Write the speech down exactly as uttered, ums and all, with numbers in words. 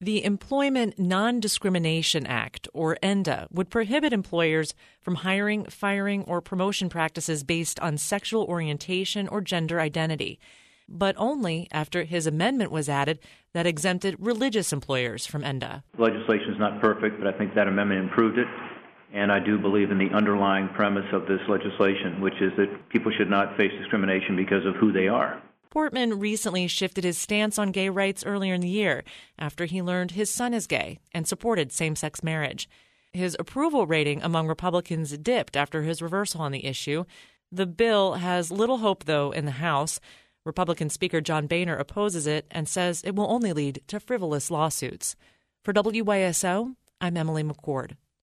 The Employment Non-Discrimination Act, or ENDA, would prohibit employers from hiring, firing, or promotion practices based on sexual orientation or gender identity, but only after his amendment was added that exempted religious employers from ENDA. The legislation is not perfect, but I think that amendment improved it, and I do believe in the underlying premise of this legislation, which is that people should not face discrimination because of who they are. Portman recently shifted his stance on gay rights earlier in the year after he learned his son is gay and supported same-sex marriage. His approval rating among Republicans dipped after his reversal on the issue. The bill has little hope, though, in the House. Republican Speaker John Boehner opposes it and says it will only lead to frivolous lawsuits. For W Y S O, I'm Emily McCord.